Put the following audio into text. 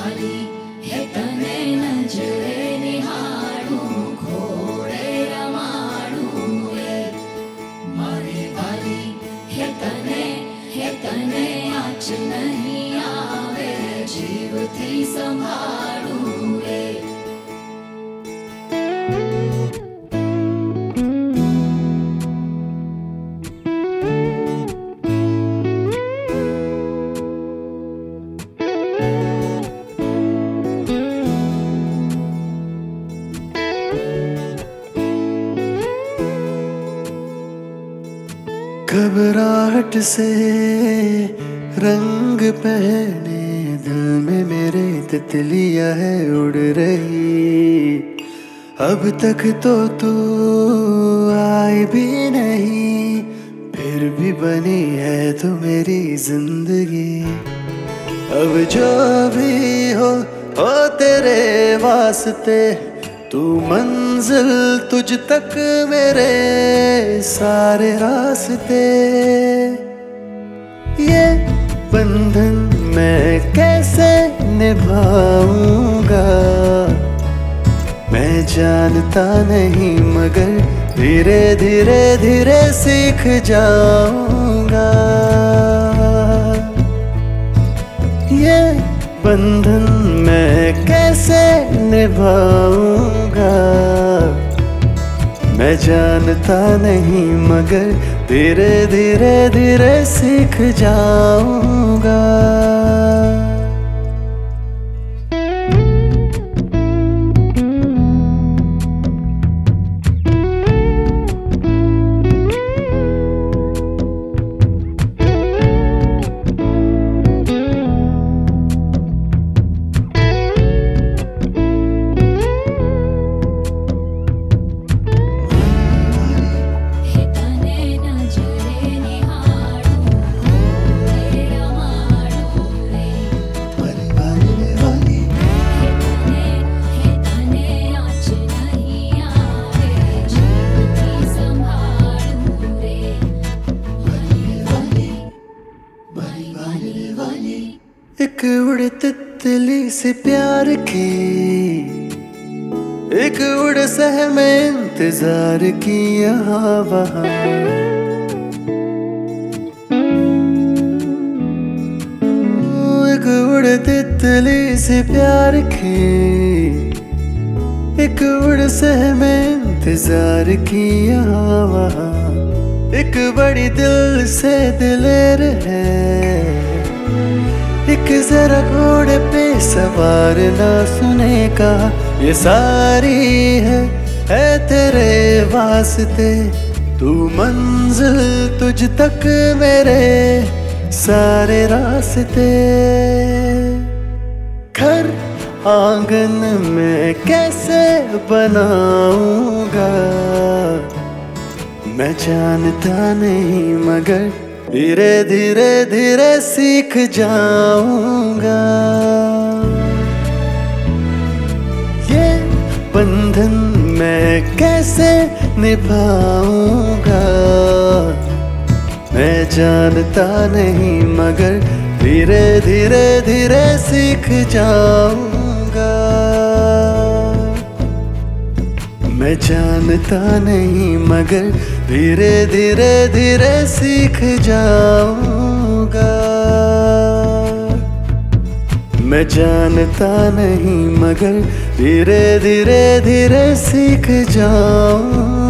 वाली है तने नजरे निहारू घोड़े रमाड़ू रे मारी वाली है तने आँच नहीं आवे जीव थी संभाड़ू रे। घबराहट से रंग पहने दिल में मेरे तितलियां है उड़ रही। अब तक तो तू आई भी नहीं, फिर भी बनी है तू मेरी जिंदगी। अब जो भी हो तेरे वास्ते, तू मंजिल तुझ तक मेरे सारे रास्ते। ये बंधन मैं कैसे निभाऊंगा मैं जानता नहीं, मगर धीरे धीरे धीरे सीख जाऊंगा। ये बंधन मैं कैसे निभाऊंगा मैं जानता नहीं, मगर धीरे धीरे धीरे सीख जाऊंगा। एक उड़ तितली से प्यार की, एक उड़ सहमे इंतजार की यहाँ वहाँ। एक उड़ तितली से प्यार की, एक उड़ सहमे इंतजार की यहाँ वहाँ। एक बड़ी दिल से दिलेर है, एक जरा घोड़े पे सवार ना सुने का। ये सारी है तेरे वास्ते, तू मंजिल तुझ तक मेरे सारे रास्ते। घर आंगन में कैसे बनाऊंगा मैं जानता नहीं, मगर धीरे धीरे धीरे सीख जाऊंगा। ये बंधन मैं कैसे निभाऊंगा मैं जानता नहीं, मगर धीरे धीरे धीरे सीख जाऊंगा। मैं जानता नहीं, मगर धीरे धीरे धीरे सीख जाऊंगा। मैं जानता नहीं, मगर धीरे धीरे धीरे सीख जाऊंगा।